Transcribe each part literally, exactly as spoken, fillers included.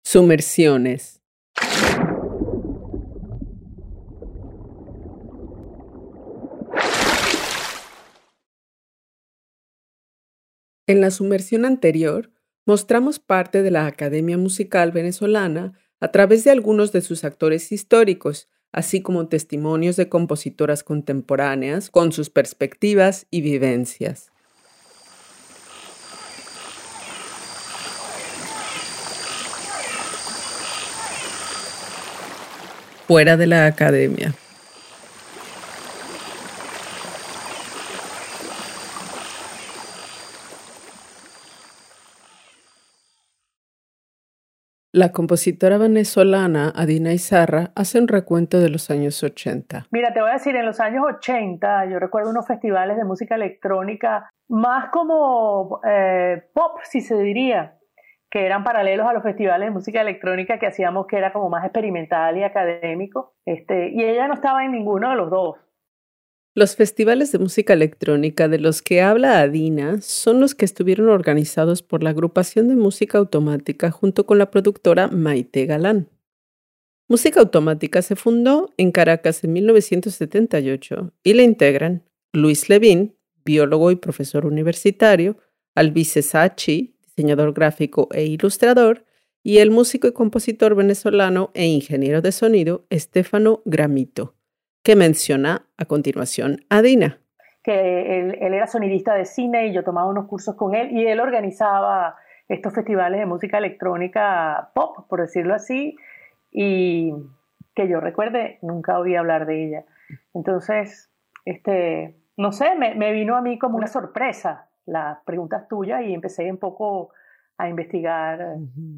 Sumersiones. En la sumersión anterior, mostramos parte de la Academia Musical Venezolana a través de algunos de sus actores históricos, así como testimonios de compositoras contemporáneas con sus perspectivas y vivencias. Fuera de la Academia. La compositora venezolana Adina Izarra hace un recuento de los años ochenta. Mira, te voy a decir, en los años ochenta yo recuerdo unos festivales de música electrónica más como eh, pop, si se diría, que eran paralelos a los festivales de música electrónica que hacíamos, que era como más experimental y académico, este, y ella no estaba en ninguno de los dos. Los festivales de música electrónica de los que habla Adina son los que estuvieron organizados por la agrupación de música automática junto con la productora Maite Galán. Música Automática se fundó en Caracas en mil novecientos setenta y ocho y la integran Luis Levín, biólogo y profesor universitario, Alvise Sachi, diseñador gráfico e ilustrador, y el músico y compositor venezolano e ingeniero de sonido Estefano Gramito, que menciona a continuación Adina. Que él, él era sonidista de cine y yo tomaba unos cursos con él y él organizaba estos festivales de música electrónica pop, por decirlo así, y que yo recuerde, nunca oí hablar de ella. Entonces, este, no sé, me, me vino a mí como una sorpresa las preguntas tuyas y empecé un poco a investigar.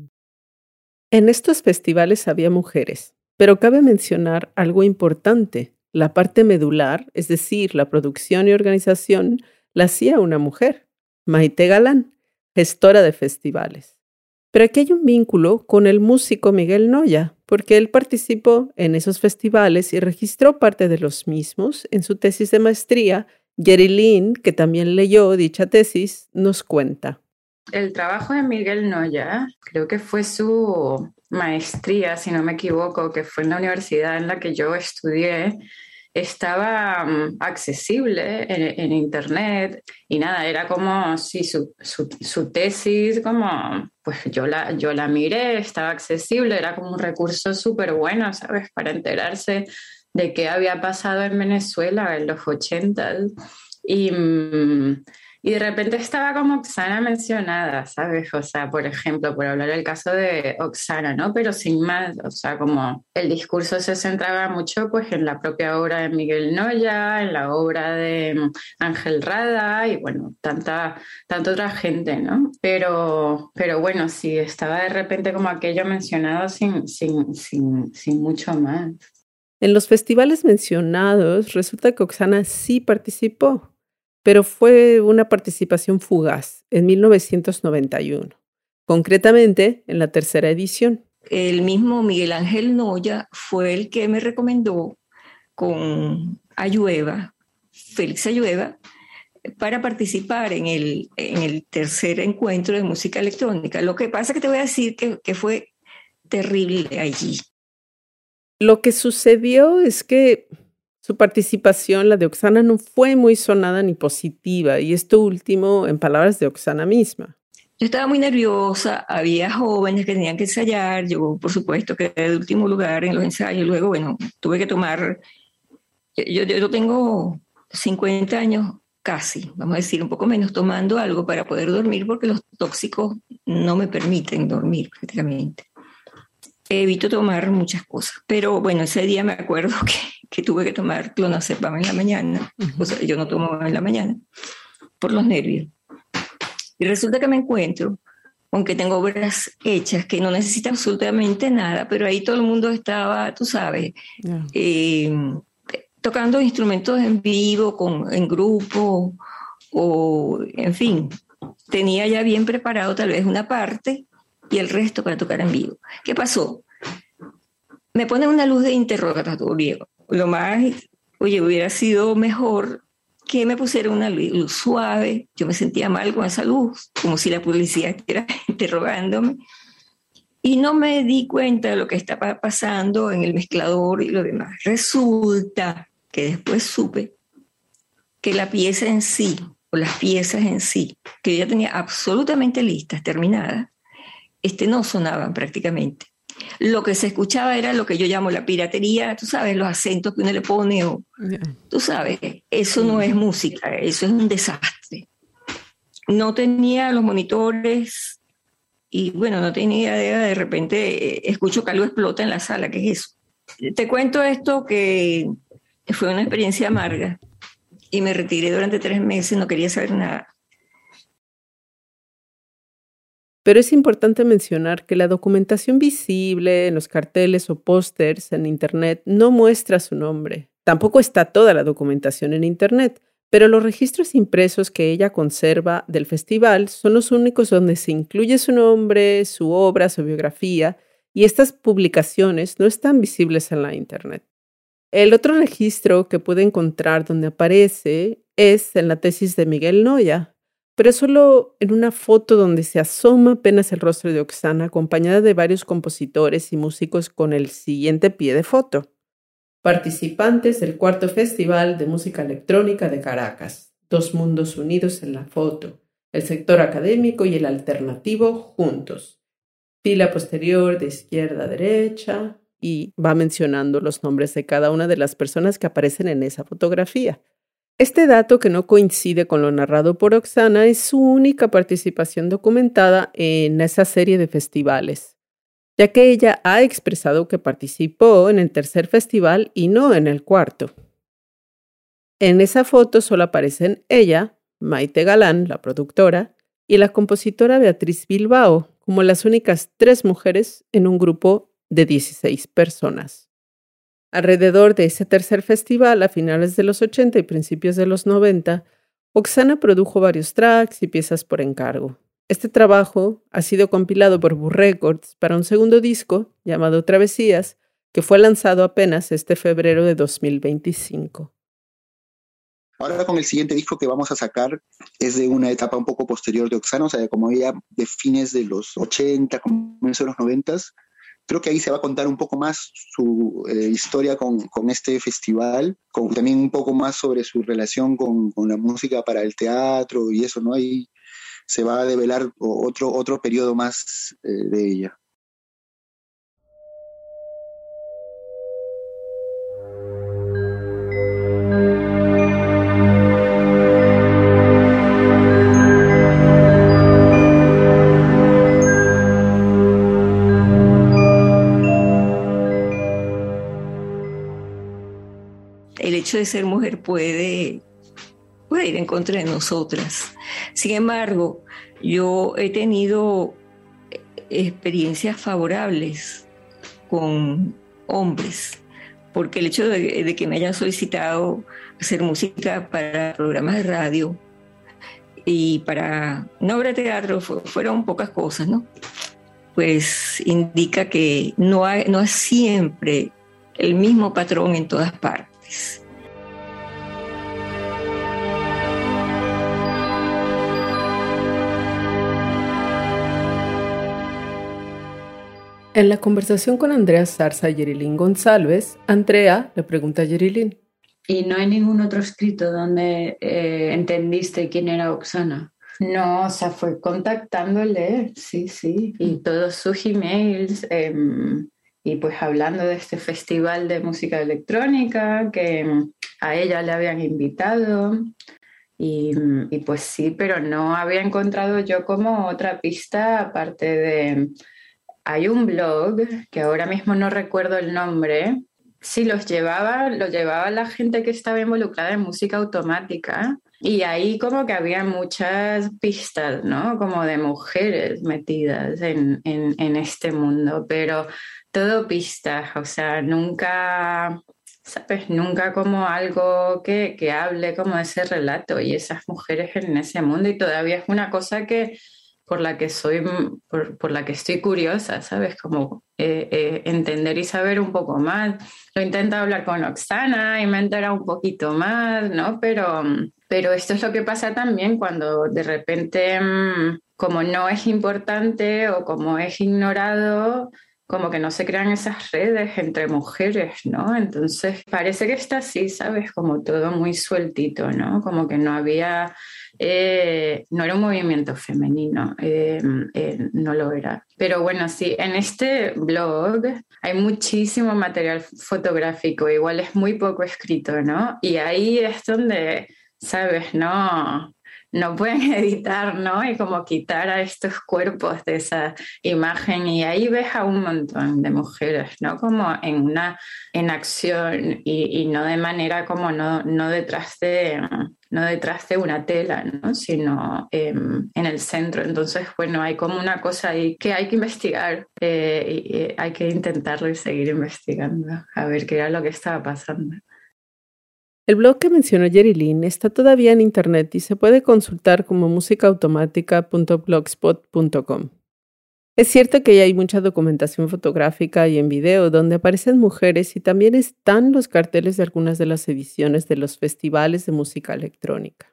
En estos festivales había mujeres, pero cabe mencionar algo importante. La parte medular, es decir, la producción y organización, la hacía una mujer, Maite Galán, gestora de festivales. Pero aquí hay un vínculo con el músico Miguel Noya, porque él participó en esos festivales y registró parte de los mismos en su tesis de maestría. Jerry Lynn, que también leyó dicha tesis, nos cuenta. El trabajo de Miguel Noya, creo que fue su maestría, si no me equivoco, que fue en la universidad en la que yo estudié, estaba um, accesible en, en internet y nada, era como sí, su, su, su tesis, como pues yo la, yo la miré, estaba accesible, era como un recurso súper bueno, ¿sabes? Para enterarse de qué había pasado en Venezuela en los ochentas y... Um, Y de repente estaba como Oksana mencionada, ¿sabes? O sea, por ejemplo, por hablar del caso de Oksana, ¿no? Pero sin más, o sea, como el discurso se centraba mucho pues en la propia obra de Miguel Noya, en la obra de Ángel Rada y bueno, tanta, tanta otra gente, ¿no? Pero, pero bueno, sí, estaba de repente como aquello mencionado sin, sin, sin, sin mucho más. En los festivales mencionados, resulta que Oksana sí participó, pero fue una participación fugaz en mil novecientos noventa y uno, concretamente en la tercera edición. El mismo Miguel Ángel Noya fue el que me recomendó con Ayueva, Félix Ayueva, para participar en el, en el tercer encuentro de música electrónica. Lo que pasa es que te voy a decir que, que fue terrible allí. Lo que sucedió es que su participación, la de Oksana, no fue muy sonada ni positiva, y esto último en palabras de Oksana misma. Yo estaba muy nerviosa, había jóvenes que tenían que ensayar, yo por supuesto quedé de último lugar en los ensayos, luego bueno, tuve que tomar, yo, yo, yo tengo cincuenta años casi, vamos a decir, un poco menos, tomando algo para poder dormir porque los tóxicos no me permiten dormir prácticamente. Evito tomar muchas cosas, pero bueno, ese día me acuerdo que, que tuve que tomar clonazepam en la mañana, uh-huh. O sea, yo no tomo en la mañana, por los nervios. Y resulta que me encuentro, aunque tengo obras hechas que no necesitan absolutamente nada, pero ahí todo el mundo estaba, tú sabes, yeah. eh, tocando instrumentos en vivo, con, en grupo, o en fin, tenía ya bien preparado tal vez una parte y el resto para tocar en vivo. ¿Qué pasó? Me ponen una luz de interrogatorio. Lo más, oye, hubiera sido mejor que me pusieran una luz suave. Yo me sentía mal con esa luz, como si la policía estuviera interrogándome. y no me di cuenta de lo que estaba pasando en el mezclador y lo demás. Resulta que después supe que la pieza en sí, o las piezas en sí, que yo ya tenía absolutamente listas, terminadas, este, no sonaban prácticamente. Lo que se escuchaba era lo que yo llamo la piratería, tú sabes, los acentos que uno le pone, o, yeah. Tú sabes, eso no es música, eso es un desastre. No tenía los monitores y bueno, no tenía idea, de repente eh, escucho que algo explota en la sala, ¿qué es eso? Te cuento esto que fue una experiencia amarga y me retiré durante tres meses, no quería saber nada. Pero es importante mencionar que la documentación visible en los carteles o pósters en Internet no muestra su nombre. Tampoco está toda la documentación en Internet, pero los registros impresos que ella conserva del festival son los únicos donde se incluye su nombre, su obra, su biografía, y estas publicaciones no están visibles en la Internet. El otro registro que pude encontrar donde aparece es en la tesis de Miguel Noya, pero solo en una foto donde se asoma apenas el rostro de Oksana, acompañada de varios compositores y músicos con el siguiente pie de foto. Participantes del cuarto Festival de Música Electrónica de Caracas. Dos mundos unidos en la foto. El sector académico y el alternativo juntos. Fila posterior de izquierda a derecha. Y va mencionando los nombres de cada una de las personas que aparecen en esa fotografía. Este dato, que no coincide con lo narrado por Oksana, es su única participación documentada en esa serie de festivales, ya que ella ha expresado que participó en el tercer festival y no en el cuarto. En esa foto solo aparecen ella, Maite Galán, la productora, y la compositora Beatriz Bilbao, como las únicas tres mujeres en un grupo de dieciséis personas. Alrededor de ese tercer festival, a finales de los ochenta y principios de los noventa, Oksana produjo varios tracks y piezas por encargo. Este trabajo ha sido compilado por Burr Records para un segundo disco llamado Travesías, que fue lanzado apenas este febrero de dos mil veinticinco. Ahora con el siguiente disco que vamos a sacar es de una etapa un poco posterior de Oksana, o sea, como ella de fines de los ochenta, comienzos de los noventa. Creo que ahí se va a contar un poco más su eh, historia con, con este festival, con, también un poco más sobre su relación con, con la música para el teatro y eso, ¿no? Ahí se va a develar otro, otro periodo más eh, de ella. El hecho de ser mujer puede, puede ir en contra de nosotras. Sin embargo, yo he tenido experiencias favorables con hombres, porque el hecho de, de que me hayan solicitado hacer música para programas de radio y para una obra de teatro, fueron pocas cosas, ¿no? Pues indica que no, hay, no es siempre el mismo patrón en todas partes. En la conversación con Andrea Zarza y Yerilyn González, Andrea le pregunta a Yerilyn: ¿y no hay ningún otro escrito donde eh, entendiste quién era Oksana? No, o sea, fue contactándole, sí, sí, y todos sus emails, eh, y pues hablando de este festival de música electrónica que a ella le habían invitado, y, y pues sí, pero no había encontrado yo como otra pista aparte de... Hay un blog, que ahora mismo no recuerdo el nombre, sí los llevaba, los llevaba la gente que estaba involucrada en música automática, y ahí como que había muchas pistas, ¿no? Como de mujeres metidas en, en, en este mundo, pero todo pistas, o sea, nunca, ¿sabes? Nunca como algo que, que hable como de ese relato y esas mujeres en ese mundo, y todavía es una cosa que por la que soy, por, por la que estoy curiosa, ¿sabes? Como eh, eh, entender y saber un poco más. Lo intento hablar con Oksana y me he enterado un poquito más, ¿no? Pero, Pero esto es lo que pasa también cuando de repente, como no es importante o como es ignorado, como que no se crean esas redes entre mujeres, ¿no? Entonces parece que está así, ¿sabes? Como todo muy sueltito, ¿no? Como que no había, eh, no era un movimiento femenino, eh, eh, no lo era. Pero bueno, sí, en este blog hay muchísimo material fotográfico, igual es muy poco escrito, ¿no? Y ahí es donde, ¿sabes? No... no pueden editar, ¿no? Y como quitar a estos cuerpos de esa imagen, y ahí ves a un montón de mujeres, ¿no? Como en una, en acción y, y no de manera como no, no detrás de, no detrás de una tela, ¿no? Sino eh, en el centro. Entonces, bueno, hay como una cosa ahí que hay que investigar, eh, y, y hay que intentarlo y seguir investigando, a ver qué era lo que estaba pasando. El blog que mencionó Yerilyn está todavía en internet y se puede consultar como música automática punto blogspot punto com. Es cierto que ya hay mucha documentación fotográfica y en video donde aparecen mujeres y también están los carteles de algunas de las ediciones de los festivales de música electrónica.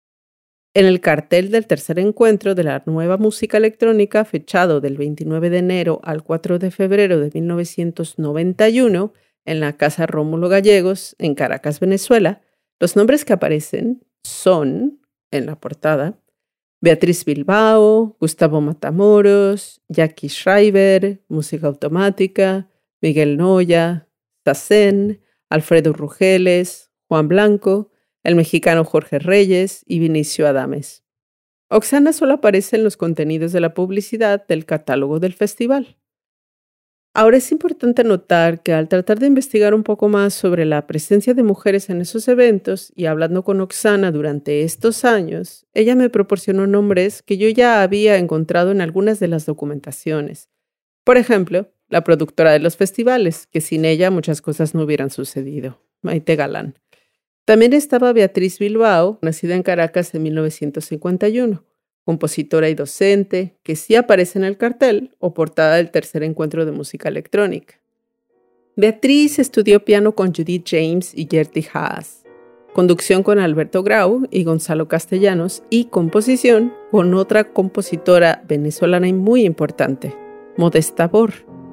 En el cartel del tercer encuentro de la nueva música electrónica, fechado del veintinueve de enero al cuatro de febrero de mil novecientos noventa y uno, en la Casa Rómulo Gallegos, en Caracas, Venezuela, los nombres que aparecen son, en la portada, Beatriz Bilbao, Gustavo Matamoros, Jackie Schreiber, Música Automática, Miguel Noya, Sassen, Alfredo Rugeles, Juan Blanco, el mexicano Jorge Reyes y Vinicio Adames. Oksana solo aparece en los contenidos de la publicidad del catálogo del festival. Ahora es importante notar que al tratar de investigar un poco más sobre la presencia de mujeres en esos eventos y hablando con Oksana durante estos años, ella me proporcionó nombres que yo ya había encontrado en algunas de las documentaciones. Por ejemplo, la productora de los festivales, que sin ella muchas cosas no hubieran sucedido, Maite Galán. También estaba Beatriz Bilbao, nacida en Caracas en mil novecientos cincuenta y uno. Compositora y docente, que sí aparece en el cartel o portada del tercer encuentro de música electrónica. Beatriz estudió piano con Judith James y Gertie Haas, conducción con Alberto Grau y Gonzalo Castellanos y composición con otra compositora venezolana y muy importante, Modesta Bor.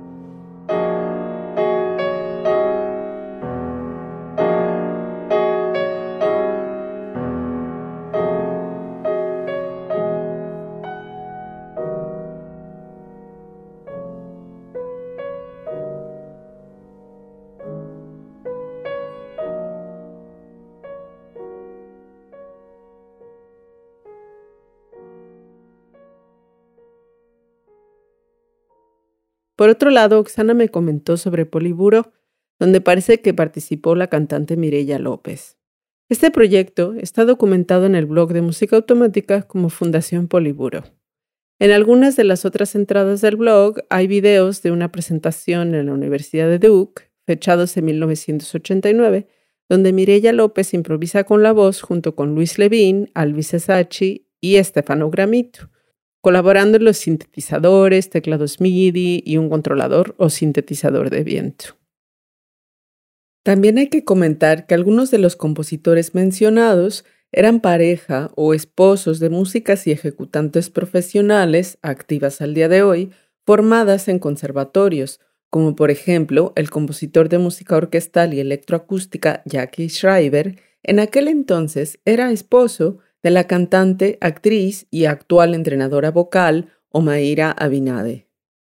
Por otro lado, Oksana me comentó sobre Poliburo, donde parece que participó la cantante Mireya López. Este proyecto está documentado en el blog de Música Automática como Fundación Poliburo. En algunas de las otras entradas del blog hay videos de una presentación en la Universidad de Duke, fechados en mil novecientos ochenta y nueve, donde Mireya López improvisa con la voz junto con Luis Levín, Alvis Esacchi y Stefano Gramito, colaborando en los sintetizadores, teclados M I D I y un controlador o sintetizador de viento. También hay que comentar que algunos de los compositores mencionados eran pareja o esposos de músicas y ejecutantes profesionales activas al día de hoy, formadas en conservatorios, como por ejemplo el compositor de música orquestal y electroacústica Jackie Schreiber, en aquel entonces era esposo de la cantante, actriz y actual entrenadora vocal Omaira Abinade.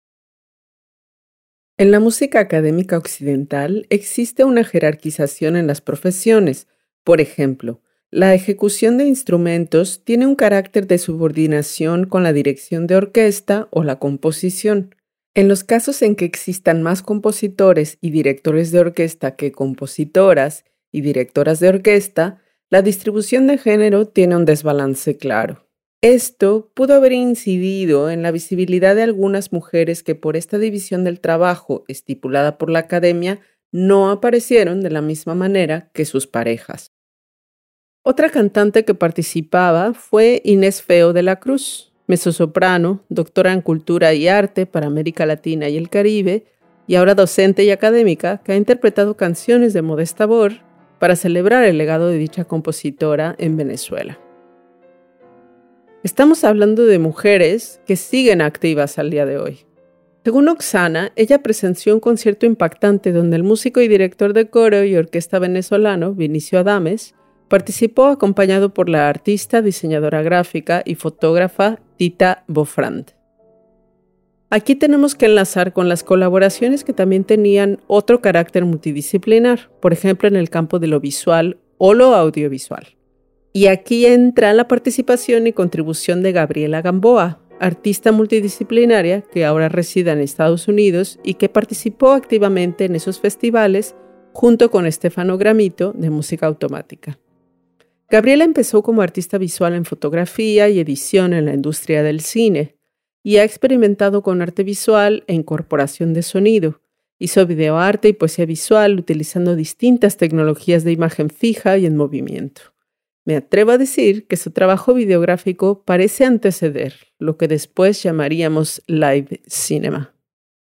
En la música académica occidental existe una jerarquización en las profesiones. Por ejemplo, la ejecución de instrumentos tiene un carácter de subordinación con la dirección de orquesta o la composición. En los casos en que existan más compositores y directores de orquesta que compositoras y directoras de orquesta, la distribución de género tiene un desbalance claro. Esto pudo haber incidido en la visibilidad de algunas mujeres que por esta división del trabajo estipulada por la academia no aparecieron de la misma manera que sus parejas. Otra cantante que participaba fue Inés Feo de la Cruz, mezzosoprano, doctora en Cultura y Arte para América Latina y el Caribe, y ahora docente y académica que ha interpretado canciones de Modesta Bor, para celebrar el legado de dicha compositora en Venezuela. Estamos hablando de mujeres que siguen activas al día de hoy. Según Oksana, ella presenció un concierto impactante donde el músico y director de coro y orquesta venezolano, Vinicio Adames, participó acompañado por la artista, diseñadora gráfica y fotógrafa Tita Bofrand. Aquí tenemos que enlazar con las colaboraciones que también tenían otro carácter multidisciplinar, por ejemplo en el campo de lo visual o lo audiovisual. Y aquí entra la participación y contribución de Gabriela Gamboa, artista multidisciplinaria que ahora reside en Estados Unidos y que participó activamente en esos festivales junto con Stefano Gramito de música automática. Gabriela empezó como artista visual en fotografía y edición en la industria del cine y ha experimentado con arte visual e incorporación de sonido. Hizo videoarte y poesía visual utilizando distintas tecnologías de imagen fija y en movimiento. Me atrevo a decir que su trabajo videográfico parece anteceder lo que después llamaríamos live cinema.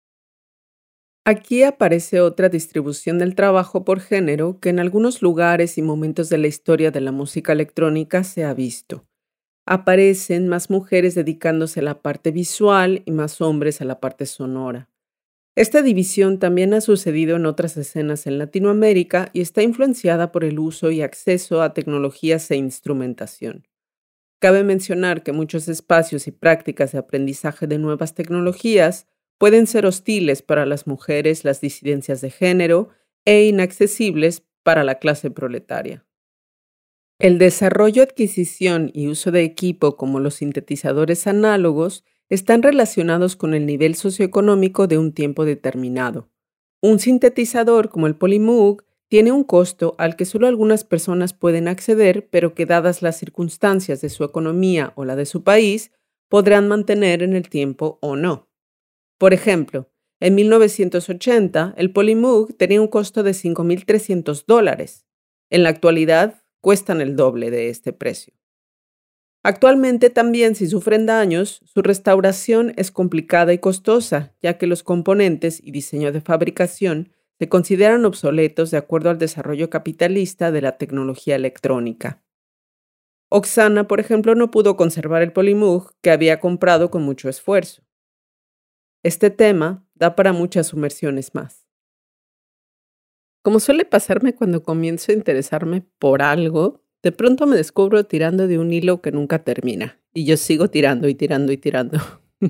Aquí aparece otra distribución del trabajo por género que en algunos lugares y momentos de la historia de la música electrónica se ha visto. Aparecen más mujeres dedicándose a la parte visual y más hombres a la parte sonora. Esta división también ha sucedido en otras escenas en Latinoamérica y está influenciada por el uso y acceso a tecnologías e instrumentación. Cabe mencionar que muchos espacios y prácticas de aprendizaje de nuevas tecnologías pueden ser hostiles para las mujeres, las disidencias de género e inaccesibles para la clase proletaria. El desarrollo, adquisición y uso de equipo como los sintetizadores análogos están relacionados con el nivel socioeconómico de un tiempo determinado. Un sintetizador como el Polymoog tiene un costo al que solo algunas personas pueden acceder, pero que dadas las circunstancias de su economía o la de su país, podrán mantener en el tiempo o no. Por ejemplo, en mil novecientos ochenta, el Polymoog tenía un costo de cinco mil trescientos dólares. En la actualidad, cuestan el doble de este precio. Actualmente también, si sufren daños, su restauración es complicada y costosa, ya que los componentes y diseño de fabricación se consideran obsoletos de acuerdo al desarrollo capitalista de la tecnología electrónica. Oksana, por ejemplo, no pudo conservar el Polymoog que había comprado con mucho esfuerzo. Este tema da para muchas sumersiones más. Como suele pasarme cuando comienzo a interesarme por algo, de pronto me descubro tirando de un hilo que nunca termina, y yo sigo tirando y tirando y tirando.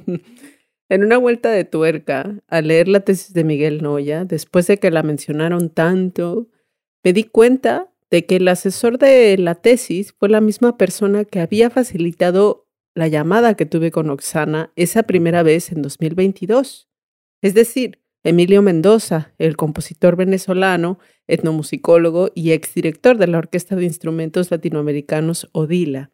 En una vuelta de tuerca, al leer la tesis de Miguel Noya, después de que la mencionaron tanto, me di cuenta de que el asesor de la tesis fue la misma persona que había facilitado la llamada que tuve con Oksana esa primera vez en dos mil veintidós. Es decir, Emilio Mendoza, el compositor venezolano, etnomusicólogo y exdirector de la Orquesta de Instrumentos Latinoamericanos ODILA.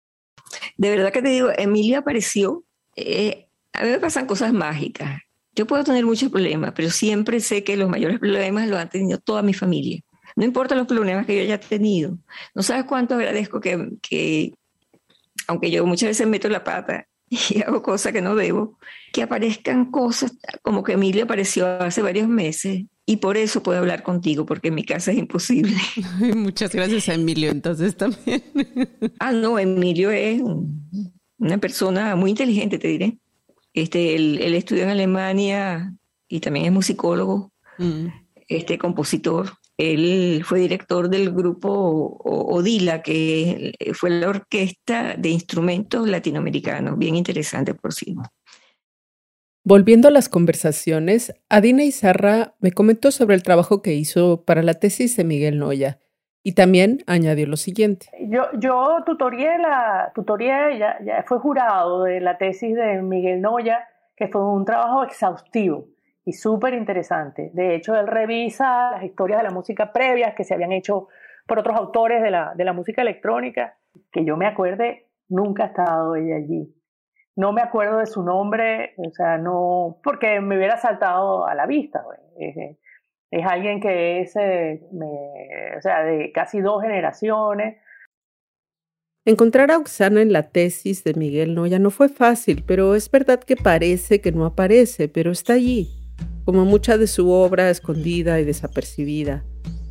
De verdad que te digo, Emilio apareció. Eh, a mí me pasan cosas mágicas. Yo puedo tener muchos problemas, pero siempre sé que los mayores problemas los han tenido toda mi familia. No importa los problemas que yo haya tenido. No sabes cuánto agradezco que, que aunque yo muchas veces meto la pata y hago cosas que no debo, que aparezcan cosas como que Emilio apareció hace varios meses y por eso puedo hablar contigo, porque en mi casa es imposible. Muchas gracias a Emilio entonces también. Ah, no, Emilio es una persona muy inteligente, te diré. Este, él, él estudió en Alemania y también es musicólogo, mm. este, compositor. Él fue director del grupo ODILA, que fue la Orquesta de Instrumentos Latinoamericanos. Bien interesante, por sí. Volviendo a las conversaciones, Adina Izarra me comentó sobre el trabajo que hizo para la tesis de Miguel Noya y también añadió lo siguiente. Yo, yo tutorié, la, tutorié ya, ya fue jurado de la tesis de Miguel Noya, que fue un trabajo exhaustivo y súper interesante. De hecho, él revisa las historias de la música previas que se habían hecho por otros autores de la, de la música electrónica. Que yo me acuerde, nunca ha estado ella allí. No me acuerdo de su nombre, o sea, no, porque me hubiera saltado a la vista. Es, es alguien que es, eh, me, o sea, de casi dos generaciones. Encontrar a Oksana en la tesis de Miguel Noya no fue fácil, pero es verdad que parece que no aparece, pero está allí, como mucha de su obra escondida y desapercibida.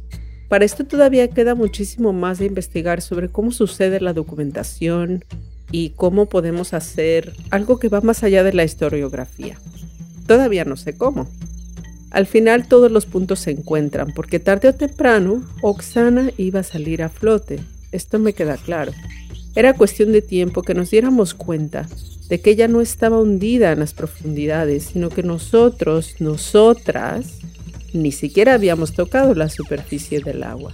Para esto todavía queda muchísimo más de investigar sobre cómo sucede la documentación y cómo podemos hacer algo que va más allá de la historiografía. Todavía no sé cómo. Al final todos los puntos se encuentran, porque tarde o temprano Oksana iba a salir a flote. Esto me queda claro. Era cuestión de tiempo que nos diéramos cuenta de que ella no estaba hundida en las profundidades, sino que nosotros, nosotras, ni siquiera habíamos tocado la superficie del agua.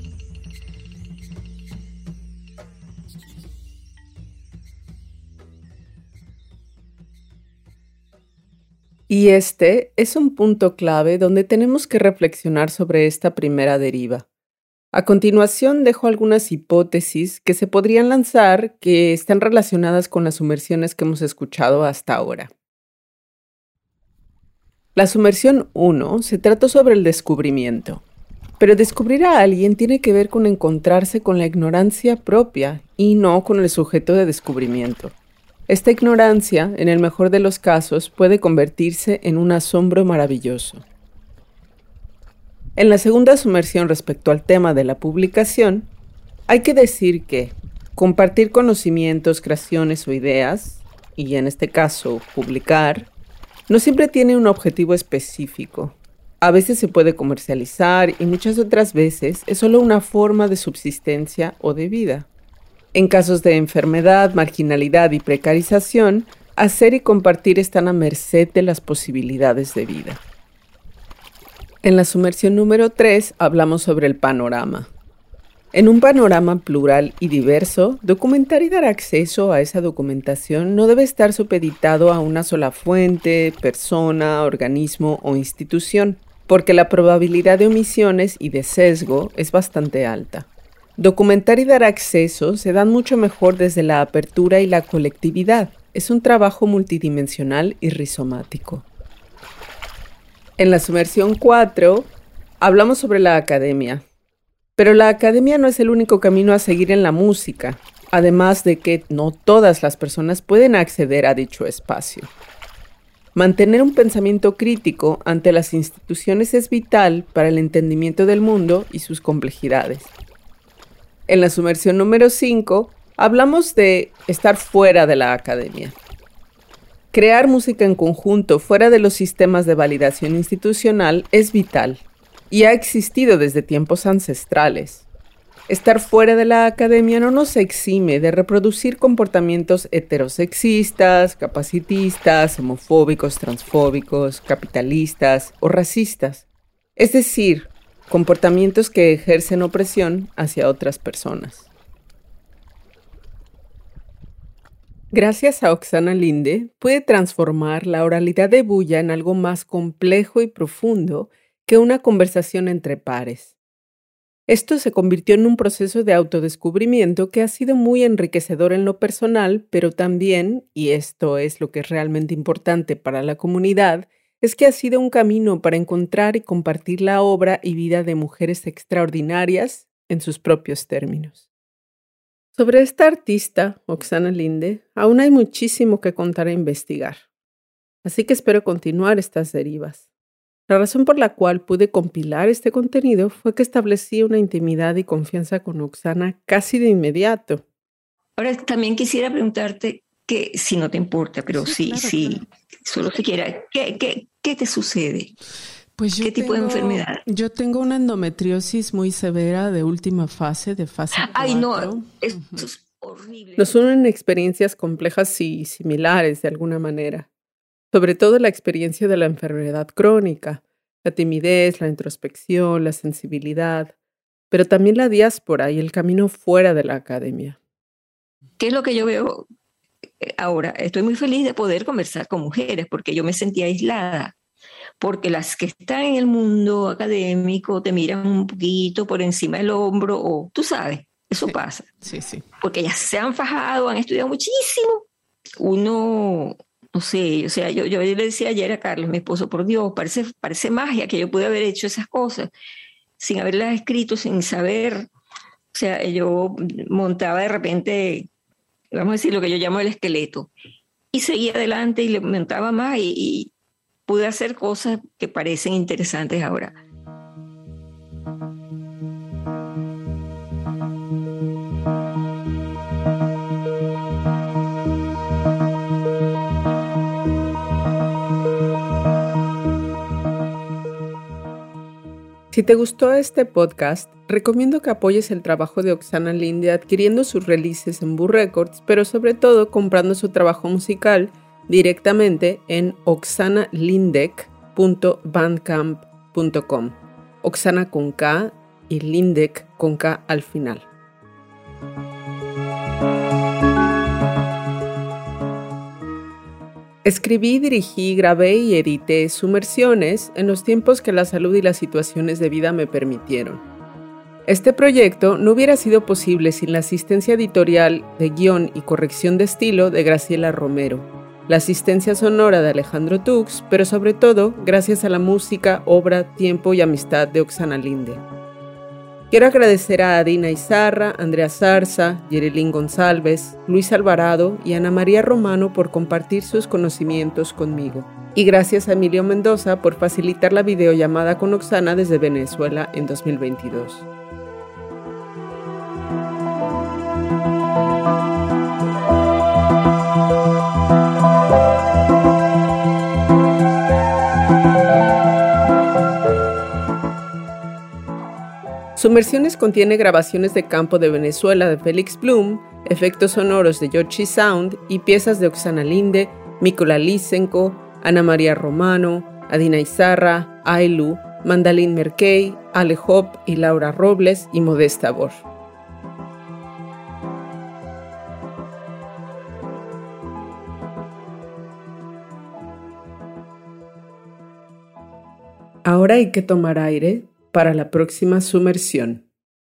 Y este es un punto clave donde tenemos que reflexionar sobre esta primera deriva. A continuación dejo algunas hipótesis que se podrían lanzar que están relacionadas con las sumersiones que hemos escuchado hasta ahora. La sumersión uno se trató sobre el descubrimiento, pero descubrir a alguien tiene que ver con encontrarse con la ignorancia propia y no con el sujeto de descubrimiento. Esta ignorancia, en el mejor de los casos, puede convertirse en un asombro maravilloso. En la segunda sumersión respecto al tema de la publicación, hay que decir que compartir conocimientos, creaciones o ideas, y en este caso publicar, no siempre tiene un objetivo específico. A veces se puede comercializar y muchas otras veces es solo una forma de subsistencia o de vida. En casos de enfermedad, marginalidad y precarización, hacer y compartir están a merced de las posibilidades de vida. En la sumersión número tres hablamos sobre el panorama. En un panorama plural y diverso, documentar y dar acceso a esa documentación no debe estar supeditado a una sola fuente, persona, organismo o institución, porque la probabilidad de omisiones y de sesgo es bastante alta. Documentar y dar acceso se dan mucho mejor desde la apertura y la colectividad. Es un trabajo multidimensional y rizomático. En la sumersión cuatro hablamos sobre la academia. Pero la academia no es el único camino a seguir en la música, además de que no todas las personas pueden acceder a dicho espacio. Mantener un pensamiento crítico ante las instituciones es vital para el entendimiento del mundo y sus complejidades. En la sumersión número cinco, hablamos de estar fuera de la academia. Crear música en conjunto fuera de los sistemas de validación institucional es vital y ha existido desde tiempos ancestrales. Estar fuera de la academia no nos exime de reproducir comportamientos heterosexistas, capacitistas, homofóbicos, transfóbicos, capitalistas o racistas. Es decir, comportamientos que ejercen opresión hacia otras personas. Gracias a Oksana Linde, puede transformar la oralidad de Bulla en algo más complejo y profundo que una conversación entre pares. Esto se convirtió en un proceso de autodescubrimiento que ha sido muy enriquecedor en lo personal, pero también, y esto es lo que es realmente importante para la comunidad, es que ha sido un camino para encontrar y compartir la obra y vida de mujeres extraordinarias en sus propios términos. Sobre esta artista, Oksana Linde, aún hay muchísimo que contar e investigar. Así que espero continuar estas derivas. La razón por la cual pude compilar este contenido fue que establecí una intimidad y confianza con Oksana casi de inmediato. Ahora, también quisiera preguntarte, que si no te importa, pero sí, sí, claro, sí claro. Solo si quiera, ¿qué, qué, ¿qué te sucede? Pues yo ¿Qué tipo tengo, de enfermedad? Yo tengo una endometriosis muy severa de última fase, de fase cuatro. Ay, no, eso uh-huh. es horrible. Nos unen experiencias complejas y similares de alguna manera. Sobre todo la experiencia de la enfermedad crónica, la timidez, la introspección, la sensibilidad, pero también la diáspora y el camino fuera de la academia. ¿Qué es lo que yo veo ahora? Estoy muy feliz de poder conversar con mujeres porque yo me sentía aislada, porque las que están en el mundo académico te miran un poquito por encima del hombro o tú sabes, eso sí, pasa. Sí, sí. Porque ellas se han fajado, han estudiado muchísimo. Uno... No sé, o sea, yo, yo le decía ayer a Carlos, mi esposo, por Dios, parece, parece magia que yo pude haber hecho esas cosas sin haberlas escrito, sin saber. O sea, yo montaba de repente, vamos a decir, lo que yo llamo el esqueleto, y seguía adelante y le montaba más y, y pude hacer cosas que parecen interesantes ahora. Si te gustó este podcast, recomiendo que apoyes el trabajo de Oksana Linde adquiriendo sus releases en Boo Records, pero sobre todo comprando su trabajo musical directamente en oksana lindek punto bandcamp punto com. Oksana con K y Lindek con K al final. Escribí, dirigí, grabé y edité Sumersiones en los tiempos que la salud y las situaciones de vida me permitieron. Este proyecto no hubiera sido posible sin la asistencia editorial de guión y corrección de estilo de Graciela Romero, la asistencia sonora de Alejandro Tux, pero sobre todo gracias a la música, obra, tiempo y amistad de Oksana Linde. Quiero agradecer a Adina Izarra, Andrea Zarza, Yerelín González, Luis Alvarado y Ana María Romano por compartir sus conocimientos conmigo. Y gracias a Emilio Mendoza por facilitar la videollamada con Oksana desde Venezuela en dos mil veintidós. Sumersiones contiene grabaciones de campo de Venezuela de Félix Bloom, efectos sonoros de Yoshi Sound y piezas de Oksana Linde, Mikola Lysenko, Ana María Romano, Adina Izarra, Ailu, Mandalín Merkey, Ale Hop y Laura Robles y Modesta Bor. Ahora hay que tomar aire para la próxima sumersión.